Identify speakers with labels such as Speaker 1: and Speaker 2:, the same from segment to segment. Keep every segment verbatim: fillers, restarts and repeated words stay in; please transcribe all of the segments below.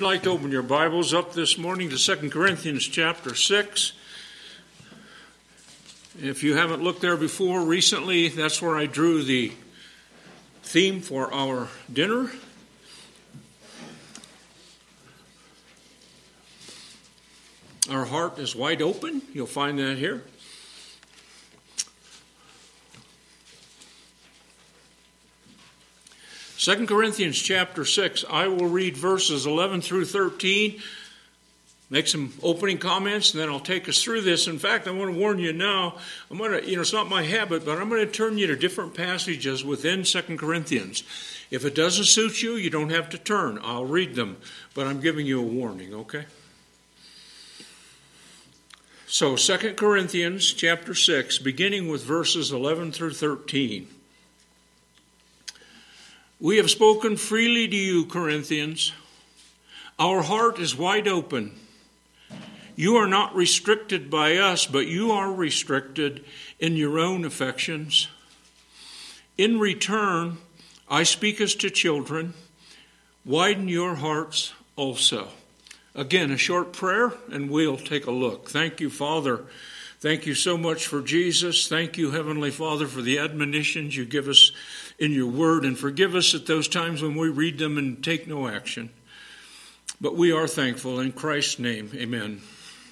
Speaker 1: If you'd like to open your Bibles up this morning to Second Corinthians chapter six. If you haven't looked there before recently, that's where I drew the theme for our dinner. Our heart is wide open. You'll find that here. Second Corinthians chapter six, I will read verses eleven through thirteen, make some opening comments, and then I'll take us through this. In fact, I want to warn you now, I'm going to, you know, it's not my habit, but I'm going to turn you to different passages within Second Corinthians. If it doesn't suit you, you don't have to turn. I'll read them, but I'm giving you a warning, okay? So, Second Corinthians chapter six, beginning with verses eleven through thirteen. We have spoken freely to you, Corinthians. Our heart is wide open. You are not restricted by us, but you are restricted in your own affections. In return, I speak as to children. Widen your hearts also. Again, a short prayer, and we'll take a look. Thank you, Father. Thank you so much for Jesus. Thank you, Heavenly Father, for the admonitions you give us in your word, and forgive us at those times when we read them and take no action. But we are thankful. In Christ's name, amen.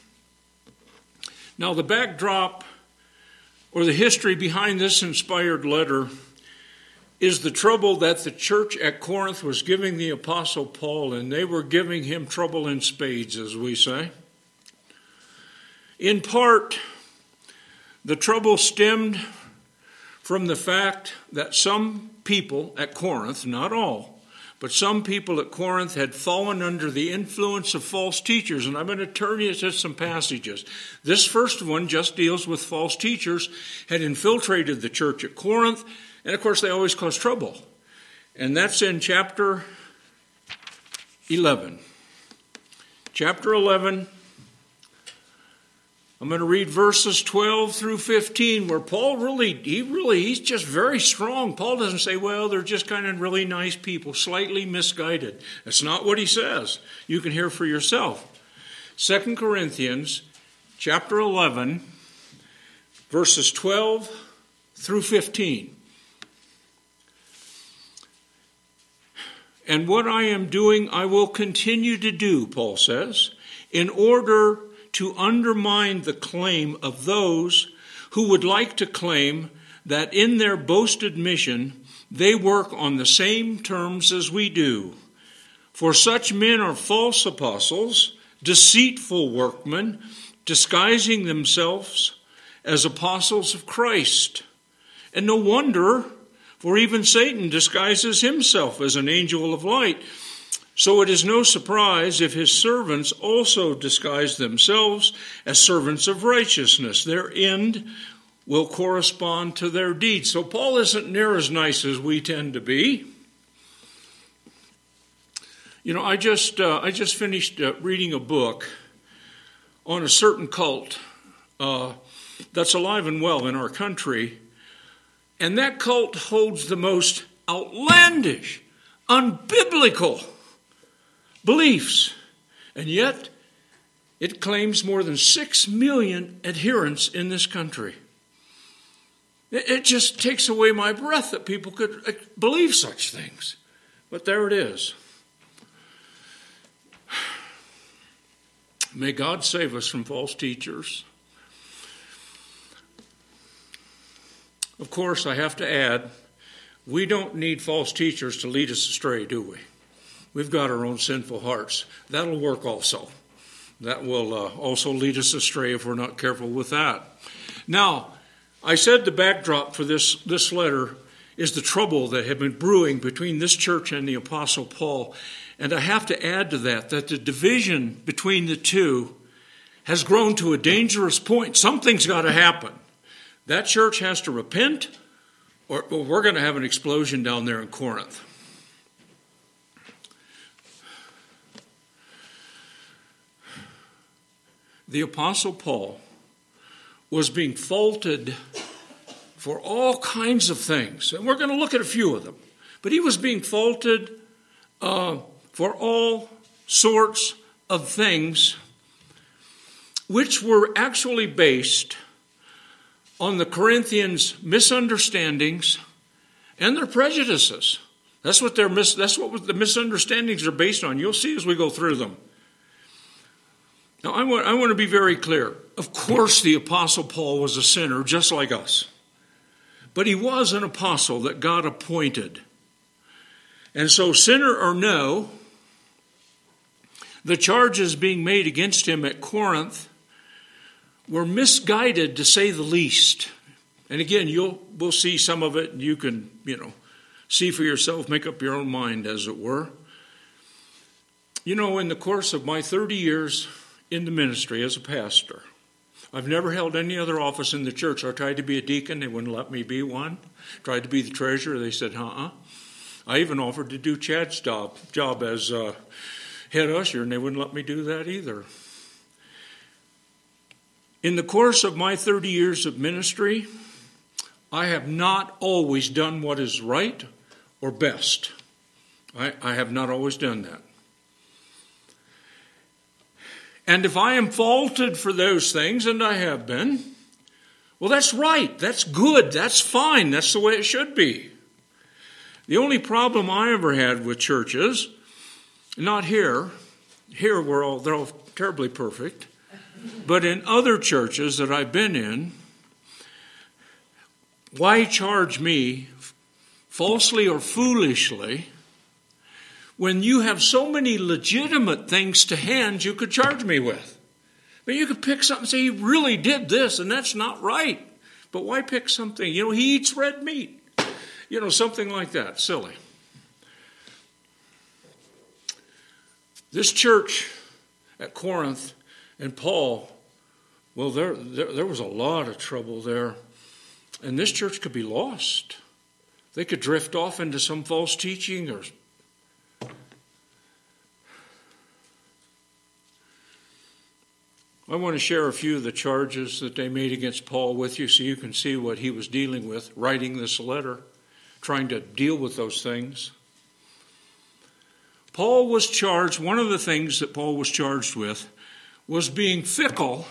Speaker 1: Now, the backdrop or the history behind this inspired letter is the trouble that the church at Corinth was giving the Apostle Paul, and they were giving him trouble in spades, as we say. In part, the trouble stemmed from the fact that some people at Corinth, not all, but some people at Corinth had fallen under the influence of false teachers. And I'm going to turn you to some passages. This first one just deals with false teachers had infiltrated the church at Corinth. And of course, they always cause trouble. And that's in chapter eleven. Chapter eleven. I'm going to read verses twelve through fifteen, where Paul really, he really, he's just very strong. Paul doesn't say, well, they're just kind of really nice people, slightly misguided. That's not what he says. You can hear for yourself. Second Corinthians chapter eleven, verses twelve through fifteen. And what I am doing, I will continue to do, Paul says, in order to undermine the claim of those who would like to claim that in their boasted mission they work on the same terms as we do. For such men are false apostles, deceitful workmen, disguising themselves as apostles of Christ. And no wonder, for even Satan disguises himself as an angel of light. So it is no surprise if his servants also disguise themselves as servants of righteousness. Their end will correspond to their deeds. So Paul isn't near as nice as we tend to be. You know, I just uh, I just finished uh, reading a book on a certain cult uh, that's alive and well in our country. And that cult holds the most outlandish, unbiblical beliefs, and yet it claims more than six million adherents in this country. It just takes away my breath that people could believe such things. But there it is. May God save us from false teachers. Of course, I have to add, we don't need false teachers to lead us astray, do we? We've got our own sinful hearts. That'll work also. That will uh, also lead us astray if we're not careful with that. Now, I said the backdrop for this, this letter is the trouble that had been brewing between this church and the Apostle Paul. And I have to add to that, that the division between the two has grown to a dangerous point. Something's got to happen. That church has to repent, or, or we're going to have an explosion down there in Corinth. The Apostle Paul was being faulted for all kinds of things. And we're going to look at a few of them. But he was being faulted uh, for all sorts of things which were actually based on the Corinthians' misunderstandings and their prejudices. That's what their mis- that's what the misunderstandings are based on. You'll see as we go through them. Now, I want, I want to be very clear. Of course, the Apostle Paul was a sinner just like us. But he was an apostle that God appointed. And so, sinner or no, the charges being made against him at Corinth were misguided, to say the least. And again, you'll we'll see some of it, and you can, you know, see for yourself, make up your own mind, as it were. You know, in the course of my thirty years in the ministry as a pastor, I've never held any other office in the church. I tried to be a deacon. They wouldn't let me be one. Tried to be the treasurer. They said, uh-uh. I even offered to do Chad's job, job as uh, head usher, and they wouldn't let me do that either. In the course of my thirty years of ministry, I have not always done what is right or best. I, I have not always done that. And if I am faulted for those things, and I have been, well, that's right. That's good. That's fine. That's the way it should be. The only problem I ever had with churches, not here, here we're all, they're all terribly perfect, but in other churches that I've been in, why charge me falsely or foolishly when you have so many legitimate things to hand you could charge me with? I mean, you could pick something and say, he really did this, and that's not right. But why pick something? You know, he eats red meat. You know, something like that. Silly. This church at Corinth and Paul, well, there, there, there was a lot of trouble there. And this church could be lost. They could drift off into some false teaching or I want to share a few of the charges that they made against Paul with you so you can see what he was dealing with, writing this letter, trying to deal with those things. Paul was charged, one of the things that Paul was charged with was being fickle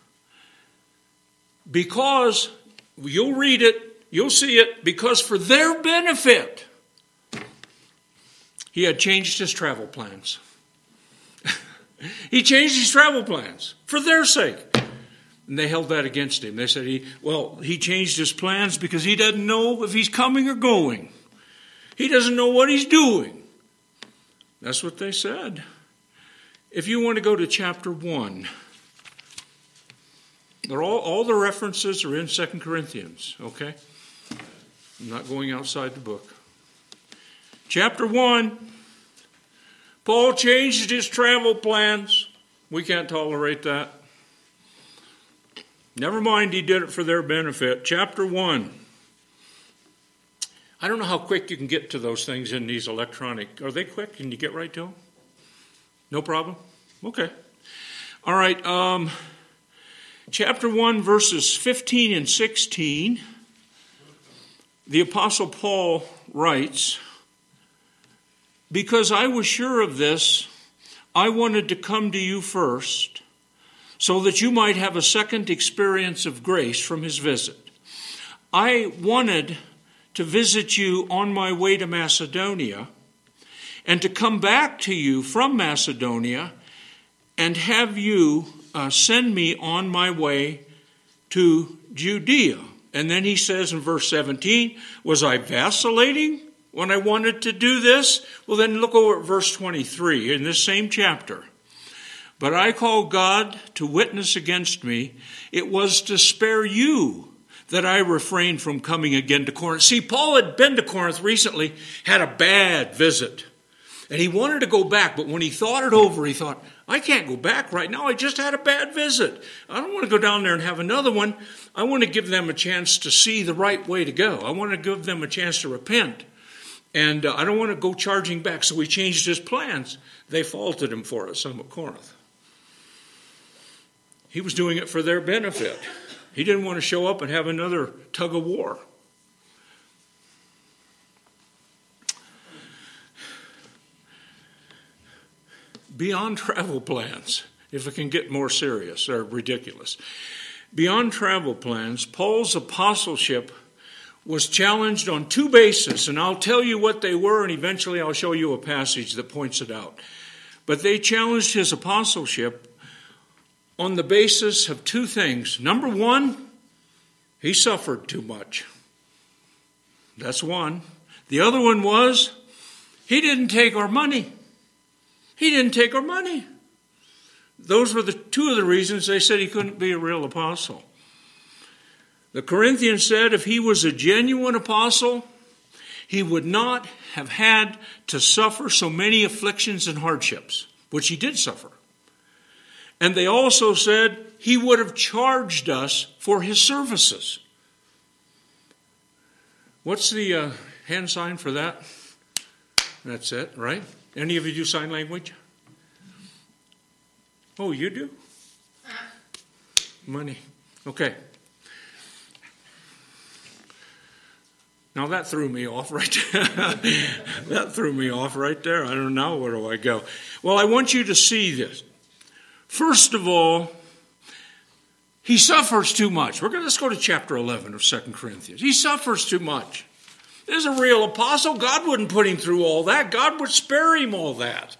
Speaker 1: because, you'll read it, you'll see it, because for their benefit, he had changed his travel plans. He changed his travel plans for their sake. And they held that against him. They said, he, well, he changed his plans because he doesn't know if he's coming or going. He doesn't know what he's doing. That's what they said. If you want to go to chapter one, they're all, all the references are in Second Corinthians, okay? I'm not going outside the book. Chapter one, Paul changed his travel plans. We can't tolerate that. Never mind, he did it for their benefit. Chapter one. I don't know how quick you can get to those things in these electronic. Are they quick? Can you get right to them? No problem? Okay. All right. Um, chapter one, verses fifteen and sixteen. The Apostle Paul writes, because I was sure of this, I wanted to come to you first, so that you might have a second experience of grace from his visit. I wanted to visit you on my way to Macedonia, and to come back to you from Macedonia, and have you uh, send me on my way to Judea. And then he says in verse seventeen, was I vacillating when I wanted to do this? Well, then look over at verse twenty-three in this same chapter. But I call God to witness against me. It was to spare you that I refrained from coming again to Corinth. See, Paul had been to Corinth recently, had a bad visit. And he wanted to go back, but when he thought it over, he thought, I can't go back right now. I just had a bad visit. I don't want to go down there and have another one. I want to give them a chance to see the right way to go. I want to give them a chance to repent. And uh, I don't want to go charging back. So he changed his plans. They faulted him for it, some at Corinth. He was doing it for their benefit. He didn't want to show up and have another tug of war. beyond travel plans, if it can get more serious or ridiculous. Beyond travel plans, Paul's apostleship was challenged on two bases, and I'll tell you what they were, and eventually I'll show you a passage that points it out. But they challenged his apostleship on the basis of two things. Number one, he suffered too much. That's one. The other one was, he didn't take our money. He didn't take our money. Those were the two of the reasons they said he couldn't be a real apostle. The Corinthians said if he was a genuine apostle, he would not have had to suffer so many afflictions and hardships, which he did suffer. And they also said he would have charged us for his services. What's the uh, hand sign for that? That's it, right? Any of you do sign language? Oh, you do? Money. Okay. Now that threw me off right there. That threw me off right there. I don't know, where do I go? Well, I want you to see this. First of all, he suffers too much. We're going to let's go to chapter eleven of Second Corinthians. He suffers too much. There's a real apostle. God wouldn't put him through all that. God would spare him all that.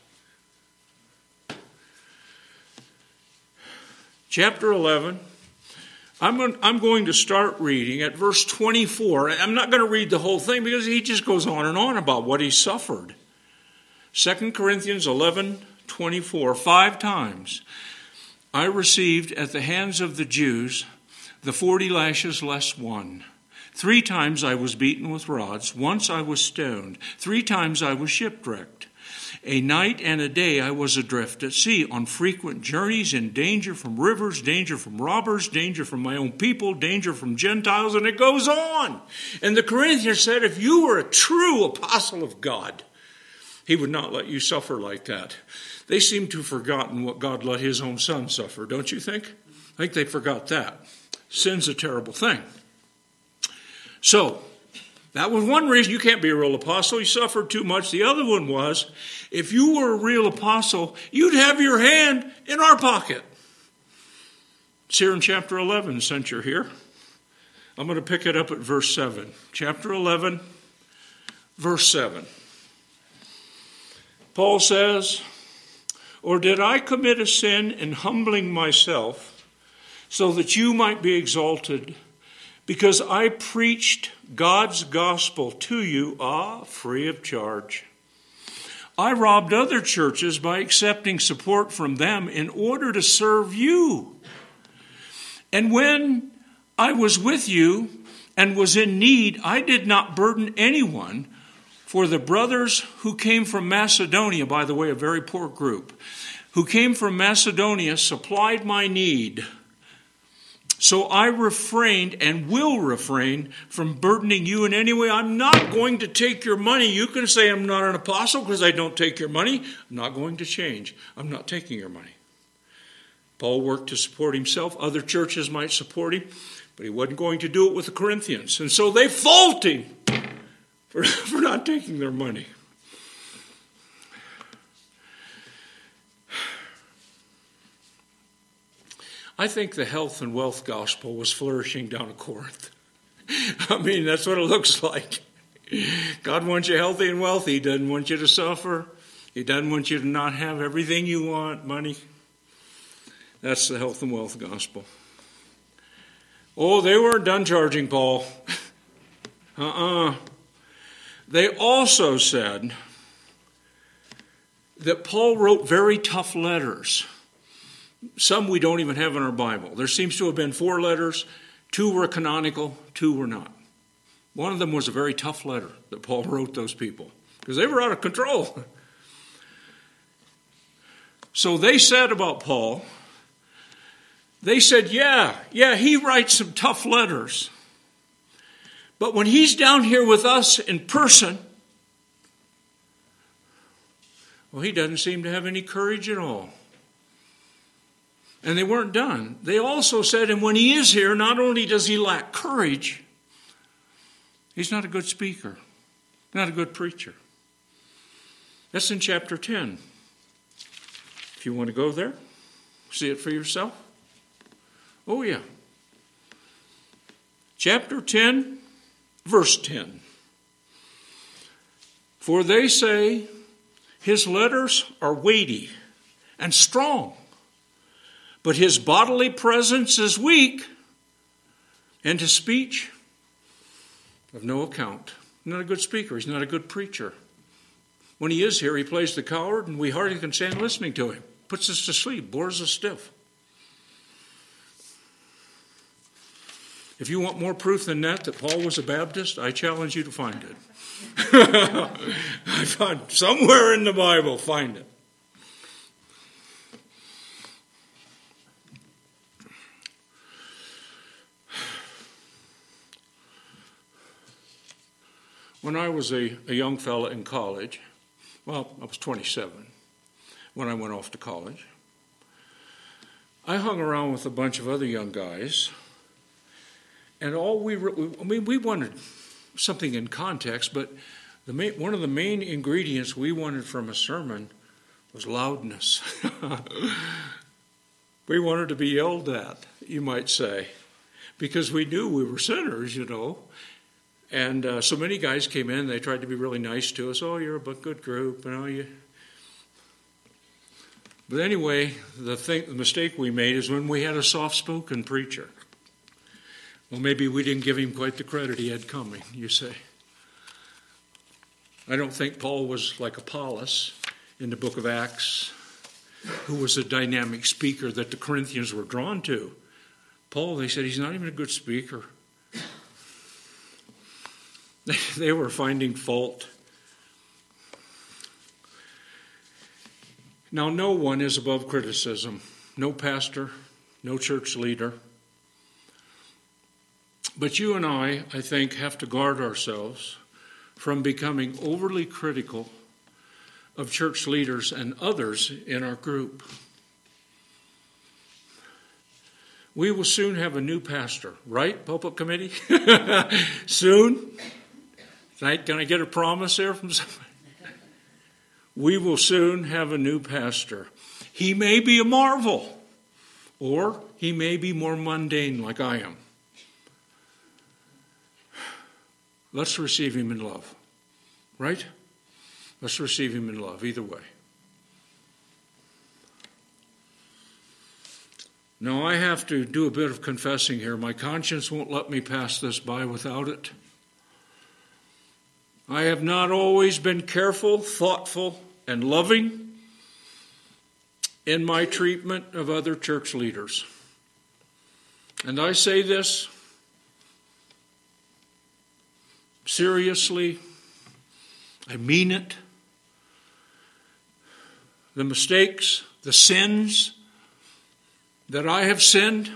Speaker 1: Chapter eleven. I'm, I'm going to start reading at verse twenty-four. I'm not going to read the whole thing because he just goes on and on about what he suffered. Second Corinthians eleven twenty-four. Five times I received at the hands of the Jews the forty lashes less one. Three times I was beaten with rods. Once I was stoned. Three times I was shipwrecked. A night and a day I was adrift at sea, on frequent journeys, in danger from rivers, danger from robbers, danger from my own people, danger from Gentiles, and it goes on. And the Corinthians said, if you were a true apostle of God, he would not let you suffer like that. They seem to have forgotten what God let his own son suffer, don't you think? I think they forgot that. Sin's a terrible thing. So, that was one reason you can't be a real apostle. You suffered too much. The other one was, if you were a real apostle, you'd have your hand in our pocket. It's here in chapter eleven, since you're here. I'm going to pick it up at verse seven. Chapter eleven, verse seven. Paul says, or did I commit a sin in humbling myself so that you might be exalted? Because I preached God's gospel to you, ah, free of charge. I robbed other churches by accepting support from them in order to serve you. And when I was with you and was in need, I did not burden anyone, for the brothers who came from Macedonia, by the way, a very poor group, who came from Macedonia supplied my need. So I refrained and will refrain from burdening you in any way. I'm not going to take your money. You can say I'm not an apostle because I don't take your money. I'm not going to change. I'm not taking your money. Paul worked to support himself. Other churches might support him, but he wasn't going to do it with the Corinthians. And so they fault him for, for not taking their money. I think the health and wealth gospel was flourishing down at Corinth. I mean, that's what it looks like. God wants you healthy and wealthy. He doesn't want you to suffer. He doesn't want you to not have everything you want, money. That's the health and wealth gospel. Oh, they weren't done charging Paul. Uh-uh. They also said that Paul wrote very tough letters. Some we don't even have in our Bible. There seems to have been four letters. Two were canonical, two were not. One of them was a very tough letter that Paul wrote those people because they were out of control. So they said about Paul, they said, yeah, yeah, he writes some tough letters. But when he's down here with us in person, well, he doesn't seem to have any courage at all. And they weren't done. They also said, and when he is here, not only does he lack courage, he's not a good speaker, not a good preacher. That's in chapter ten. If you want to go there, see it for yourself. Oh, yeah. Chapter ten, verse ten. For they say his letters are weighty and strong, but his bodily presence is weak, and his speech of no account. Not a good speaker. He's not a good preacher. When he is here, he plays the coward, and we hardly can stand listening to him. Puts us to sleep, bores us stiff. If you want more proof than that, that Paul was a Baptist, I challenge you to find it. I found somewhere in the Bible, find it. When I was a, a young fella in college, well, I was twenty-seven when I went off to college, I hung around with a bunch of other young guys, and all we, re- I mean, we wanted something in context, but the main, one of the main ingredients we wanted from a sermon was loudness. We wanted to be yelled at, you might say, because we knew we were sinners, you know. And uh, so many guys came in, they tried to be really nice to us. Oh, you're a good group, you know. You. But anyway, the thing, the mistake we made is when we had a soft-spoken preacher. Well, maybe we didn't give him quite the credit he had coming, you say. I don't think Paul was like Apollos in the book of Acts, who was a dynamic speaker that the Corinthians were drawn to. Paul, they said, he's not even a good speaker. They were finding fault. Now, no one is above criticism. No pastor, no church leader. But you and I, I think, have to guard ourselves from becoming overly critical of church leaders and others in our group. We will soon have a new pastor, right, Pulpit Committee? Soon? Can I get a promise there from somebody? We will soon have a new pastor. He may be a marvel, or he may be more mundane like I am. Let's receive him in love, right? Let's receive him in love, either way. Now, I have to do a bit of confessing here. My conscience won't let me pass this by without it. I have not always been careful, thoughtful, and loving in my treatment of other church leaders. And I say this seriously. I mean it. The mistakes, the sins that I have sinned,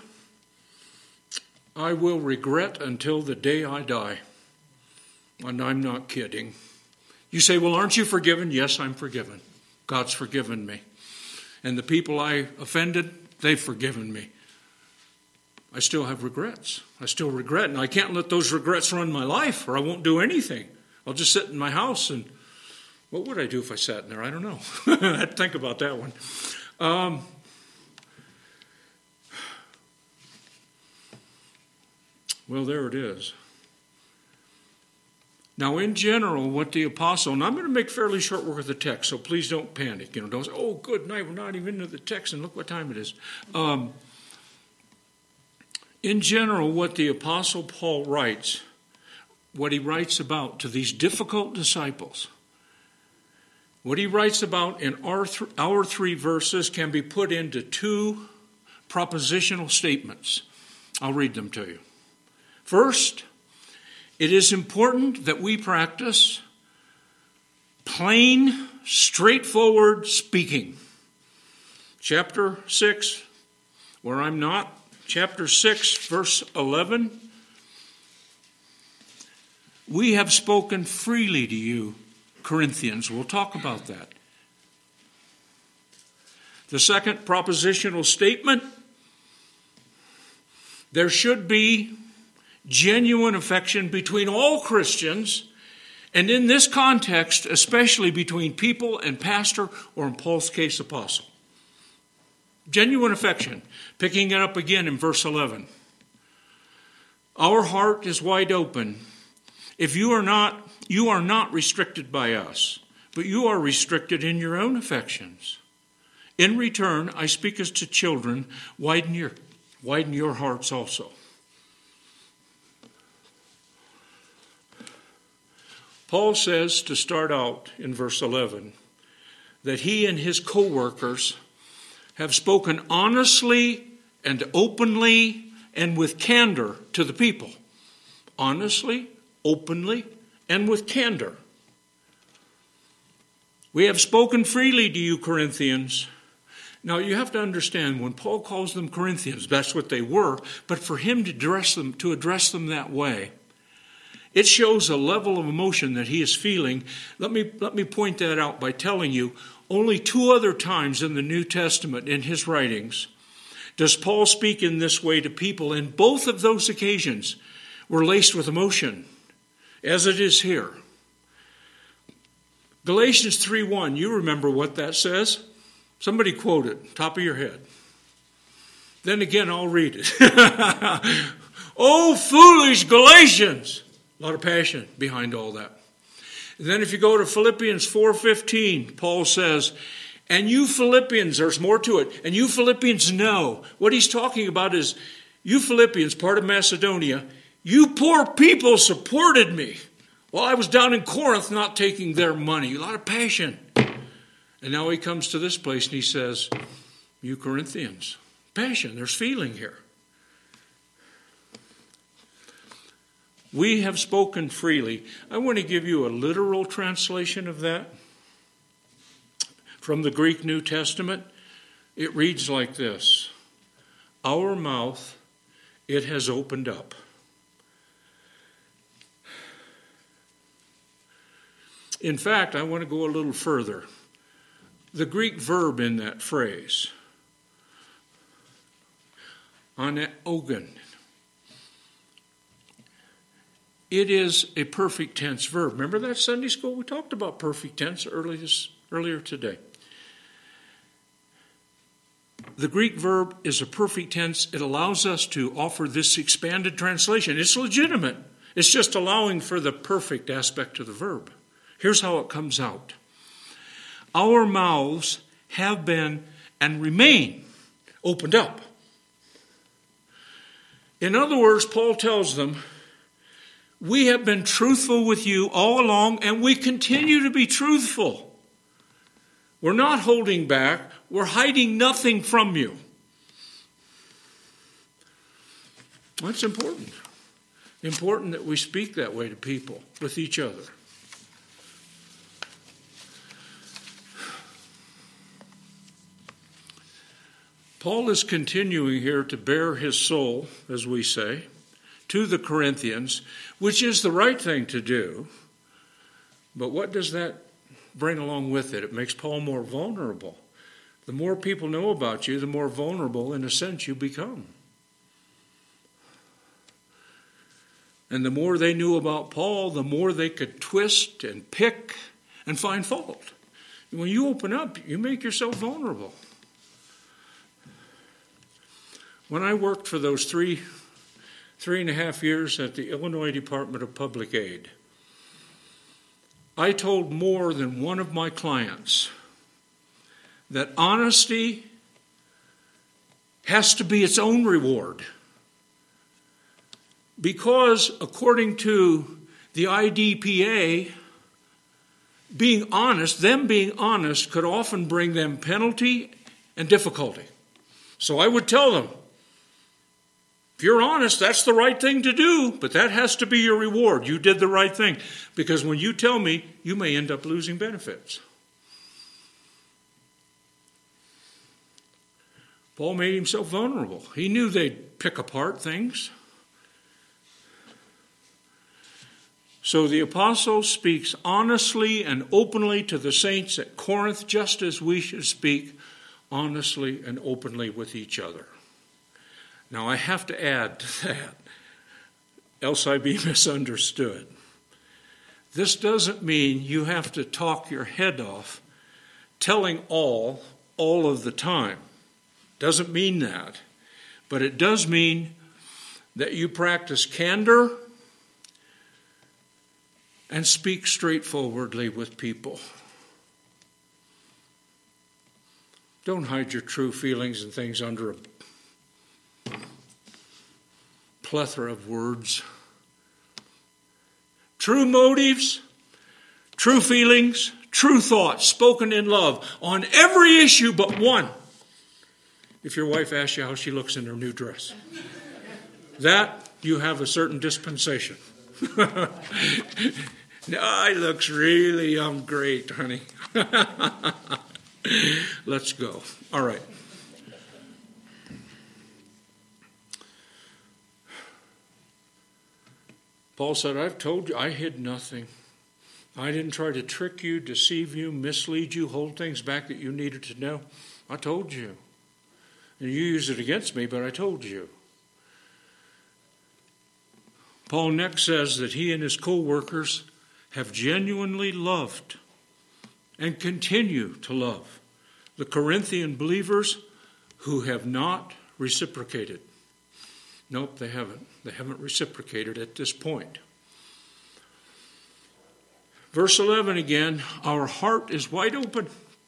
Speaker 1: I will regret until the day I die. And I'm not kidding. You say, well, aren't you forgiven? Yes, I'm forgiven. God's forgiven me. And the people I offended, they've forgiven me. I still have regrets. I still regret, and I can't let those regrets run my life, or I won't do anything. I'll just sit in my house, and what would I do if I sat in there? I don't know. I'd think about that one. Um, well, there it is. Now, in general, what the apostle, and I'm going to make fairly short work of the text, so please don't panic. You know, don't say, oh, good night, we're not even into the text, and look what time it is. Um, in general, what the apostle Paul writes, what he writes about to these difficult disciples, what he writes about in our, th- our three verses can be put into two propositional statements. I'll read them to you. First, it is important that we practice plain, straightforward speaking. Chapter six, where I'm not, chapter six, verse eleven. We have spoken freely to you, Corinthians. We'll talk about that. The second propositional statement, there should be genuine affection between all Christians, and in this context, especially between people and pastor, or in Paul's case, apostle. Genuine affection. Picking it up again in verse eleven. Our heart is wide open. If you are not, you are not restricted by us, but you are restricted in your own affections. In return, I speak as to children, widen your, widen your hearts also. Paul says to start out in verse eleven that he and his co-workers have spoken honestly and openly and with candor to the people. Honestly, openly, and with candor. We have spoken freely to you, Corinthians. Now, you have to understand, when Paul calls them Corinthians, that's what they were, but for him to address them, to address them that way, it shows a level of emotion that he is feeling. Let me, let me point that out by telling you, only two other times in the New Testament, in his writings, does Paul speak in this way to people, and both of those occasions were laced with emotion, as it is here. Galatians three one, you remember what that says? Somebody quote it, top of your head. Then again, I'll read it. Oh, foolish Galatians! A lot of passion behind all that. And then if you go to Philippians four fifteen, Paul says, and you Philippians, there's more to it, and you Philippians know. What he's talking about is, you Philippians, part of Macedonia, you poor people supported me while I was down in Corinth not taking their money. A lot of passion. And now he comes to this place and he says, you Corinthians, passion, there's feeling here. We have spoken freely. I want to give you a literal translation of that. From the Greek New Testament, it reads like this. Our mouth, it has opened up. In fact, I want to go a little further. The Greek verb in that phrase, anaogen, it is a perfect tense verb. Remember that Sunday school? We talked about perfect tense earlier, earlier today. The Greek verb is a perfect tense. It allows us to offer this expanded translation. It's legitimate. It's just allowing for the perfect aspect of the verb. Here's how it comes out. Our mouths have been and remain opened up. In other words, Paul tells them, we have been truthful with you all along, and we continue to be truthful. We're not holding back. We're hiding nothing from you. That's important. Important that we speak that way to people, with each other. Paul is continuing here to bare his soul, as we say, to the Corinthians, which is the right thing to do. But what does that bring along with it? It makes Paul more vulnerable. The more people know about you, the more vulnerable, in a sense, you become. And the more they knew about Paul, the more they could twist and pick and find fault. When you open up, you make yourself vulnerable. When I worked for those three, three and a half years at the Illinois Department of Public Aid, I told more than one of my clients that honesty has to be its own reward. Because according to the I D P A, being honest, them being honest could often bring them penalty and difficulty. So I would tell them, if you're honest, that's the right thing to do, but that has to be your reward. You did the right thing. Because when you tell me, you may end up losing benefits. Paul made himself vulnerable. He knew they'd pick apart things. So the apostle speaks honestly and openly to the saints at Corinth, just as we should speak honestly and openly with each other. Now, I have to add to that, else I be misunderstood. This doesn't mean you have to talk your head off telling all, all of the time. Doesn't mean that. But it does mean that you practice candor and speak straightforwardly with people. Don't hide your true feelings and things under a plethora of words. True motives, true feelings, true thoughts spoken in love on every issue but one. If your wife asks you how she looks in her new dress, that you have a certain dispensation. No, it looks really um, great, honey. Let's go. All right. Paul said, I've told you, I hid nothing. I didn't try to trick you, deceive you, mislead you, hold things back that you needed to know. I told you. And you used it against me, but I told you. Paul next says that he and his co-workers have genuinely loved and continue to love the Corinthian believers who have not reciprocated. Nope, they haven't. They haven't reciprocated at this point. Verse eleven again, our heart is wide open.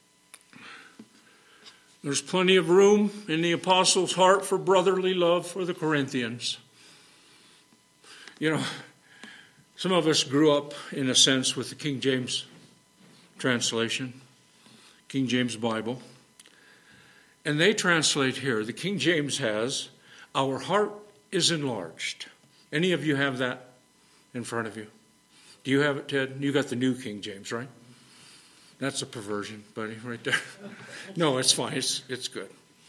Speaker 1: There's plenty of room in the apostle's heart for brotherly love for the Corinthians. You know, some of us grew up, in a sense, with the King James translation, King James Bible. And they translate here, the King James has, our heart is enlarged. Any of you have that in front of you? Do you have it, Ted? You got the New King James, right? That's a perversion, buddy, right there. No, it's fine. It's, it's good.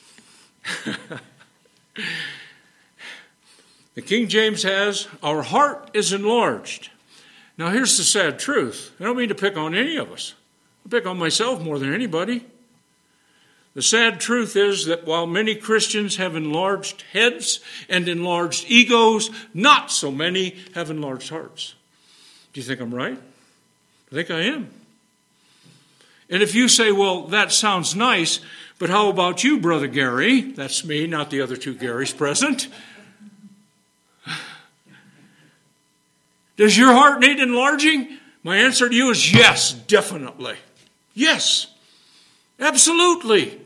Speaker 1: The King James has, our heart is enlarged. Now, here's the sad truth. I don't mean to pick on any of us. I pick on myself more than anybody. The sad truth is that while many Christians have enlarged heads and enlarged egos, not so many have enlarged hearts. Do you think I'm right? I think I am. And if you say, well, that sounds nice, but how about you, Brother Gary? That's me, not the other two Garys present. Does your heart need enlarging? My answer to you is yes, definitely. Yes, absolutely.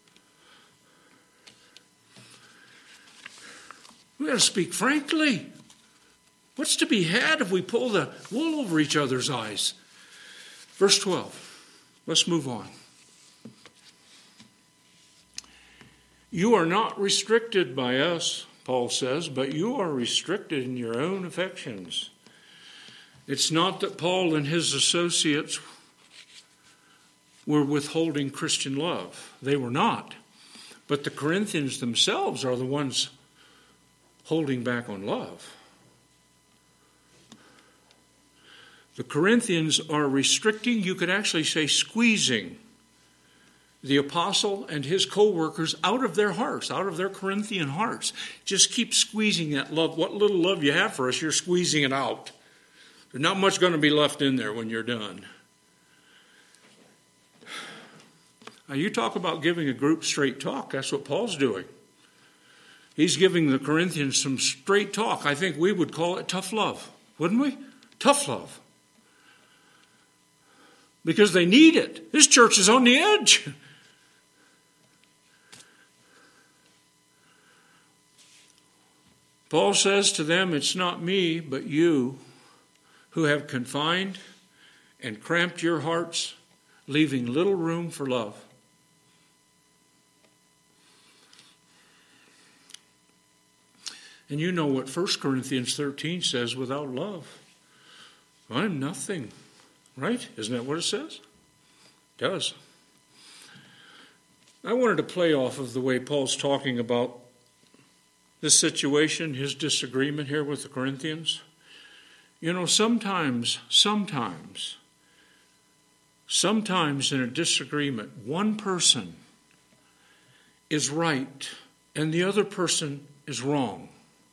Speaker 1: We got to speak frankly. What's to be had if we pull the wool over each other's eyes? Verse twelve. Let's move on. You are not restricted by us, Paul says, but you are restricted in your own affections. It's not that Paul and his associates were withholding Christian love. They were not. But the Corinthians themselves are the ones holding back on love. The Corinthians are restricting, you could actually say squeezing, the apostle and his co-workers out of their hearts, out of their Corinthian hearts. Just keep squeezing that love. What little love you have for us, you're squeezing it out. There's not much going to be left in there when you're done. Now, you talk about giving a group straight talk. That's what Paul's doing. He's giving the Corinthians some straight talk. I think we would call it tough love, wouldn't we? Tough love. Because they need it. This church is on the edge. Paul says to them, it's not me, but you who have confined and cramped your hearts, leaving little room for love. And you know what First Corinthians thirteen says, without love, I'm nothing. Right? Isn't that what it says? It does. I wanted to play off of the way Paul's talking about this situation, his disagreement here with the Corinthians. You know, sometimes, sometimes, sometimes in a disagreement, one person is right and the other person is wrong.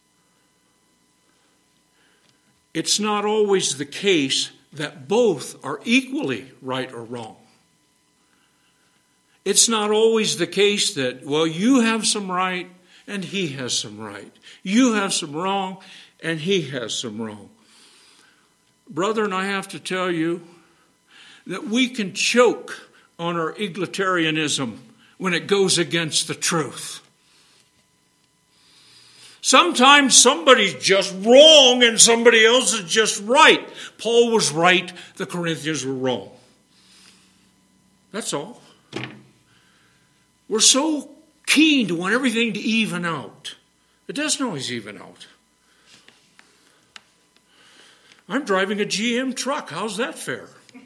Speaker 1: It's not always the case that both are equally right or wrong. It's not always the case that, well, you have some right and he has some right. You have some wrong and he has some wrong. Brethren, I have to tell you that we can choke on our egalitarianism when it goes against the truth. Sometimes somebody's just wrong and somebody else is just right. Paul was right, the Corinthians were wrong. That's all. We're so keen to want everything to even out. It doesn't always even out. I'm driving a G M truck. How's that fair?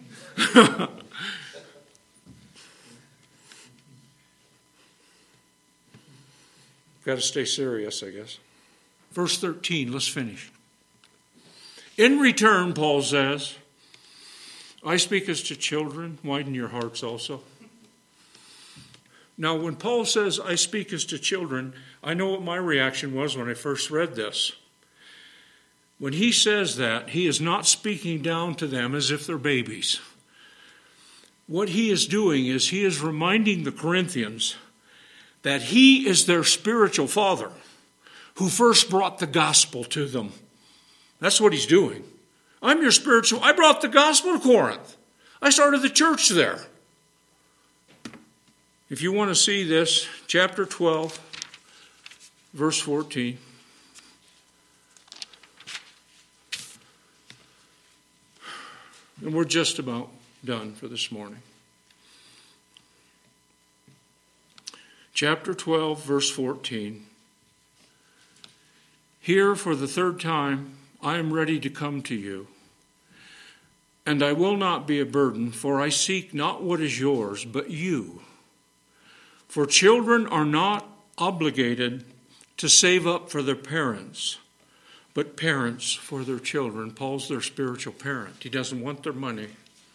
Speaker 1: Got to stay serious, I guess. Verse thirteen, let's finish. In return, Paul says, I speak as to children, widen your hearts also. Now, when Paul says, I speak as to children, I know what my reaction was when I first read this. When he says that, he is not speaking down to them as if they're babies. What he is doing is he is reminding the Corinthians that he is their spiritual father who first brought the gospel to them. That's what he's doing. I'm your spiritual. I brought the gospel to Corinth. I started the church there. If you want to see this, chapter twelve, verse fourteen. And we're just about done for this morning. Chapter twelve, verse fourteen. Here for the third time I am ready to come to you, and I will not be a burden, for I seek not what is yours, but you. For children are not obligated to save up for their parents, but parents for their children. Paul's their spiritual parent. He doesn't want their money.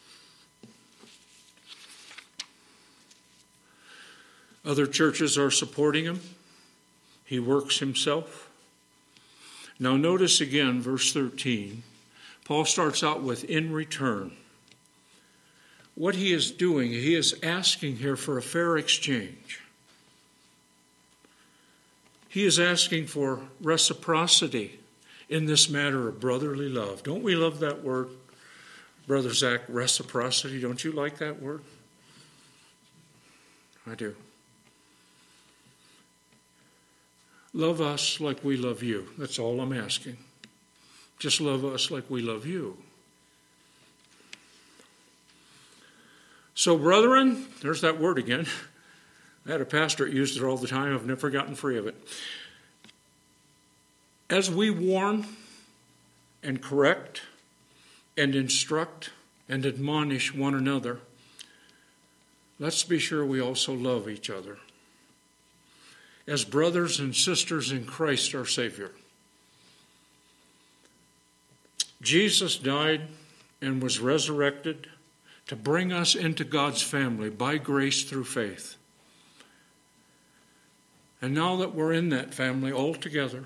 Speaker 1: Other churches are supporting him. He works himself. Now notice again, verse thirteen. Paul starts out with, in return. What he is doing, he is asking here for a fair exchange. He is asking for reciprocity in this matter of brotherly love. Don't we love that word, Brother Zach, reciprocity? Don't you like that word? I do. Love us like we love you. That's all I'm asking. Just love us like we love you. So, brethren, there's that word again. I had a pastor that used it all the time. I've never gotten free of it. As we warn and correct and instruct and admonish one another, let's be sure we also love each other as brothers and sisters in Christ our Savior. Jesus died and was resurrected to bring us into God's family by grace through faith. And now that we're in that family all together,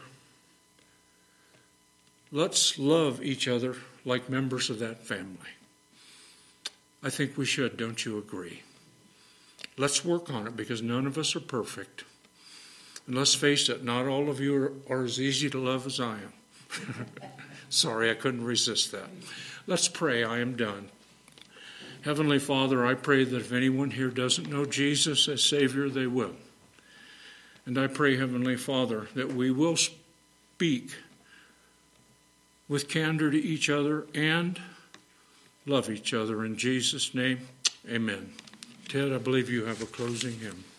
Speaker 1: let's love each other like members of that family. I think we should, don't you agree? Let's work on it because none of us are perfect. And let's face it, not all of you are, are as easy to love as I am. Sorry, I couldn't resist that. Let's pray. I am done. Heavenly Father, I pray that if anyone here doesn't know Jesus as Savior, they will. And I pray, Heavenly Father, that we will speak with candor to each other and love each other. In Jesus' name, amen. Ted, I believe you have a closing hymn.